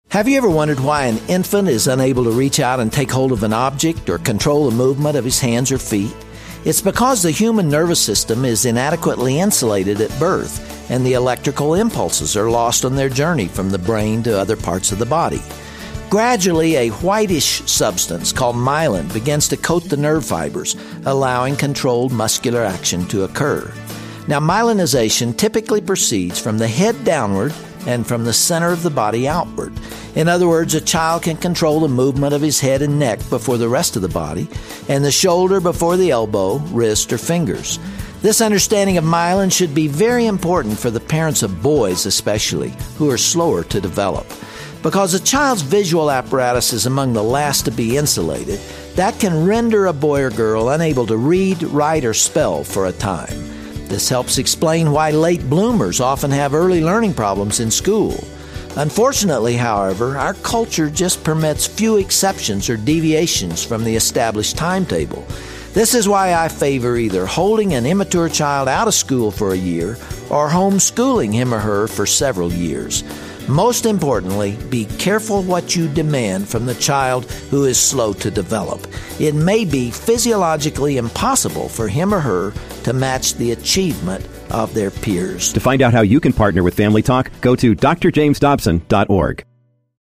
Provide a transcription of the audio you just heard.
Have you ever wondered why an infant is unable to reach out and take hold of an object or control the movement of his hands or feet? It's because the human nervous system is inadequately insulated at birth, and the electrical impulses are lost on their journey from the brain to other parts of the body. Gradually, a whitish substance called myelin begins to coat the nerve fibers, allowing controlled muscular action to occur. Now, myelinization typically proceeds from the head downward and from the center of the body outward. In other words, a child can control the movement of his head and neck before the rest of the body, and the shoulder before the elbow, wrist, or fingers. This understanding of myelin should be very important for the parents of boys especially, who are slower to develop. Because a child's visual apparatus is among the last to be insulated, that can render a boy or girl unable to read, write, or spell for a time. This helps explain why late bloomers often have early learning problems in school. Unfortunately, however, our culture just permits few exceptions or deviations from the established timetable. This is why I favor either holding an immature child out of school for a year or homeschooling him or her for several years. Most importantly, be careful what you demand from the child who is slow to develop. It may be physiologically impossible for him or her to match the achievement of their peers. To find out how you can partner with Family Talk, go to drjamesdobson.org.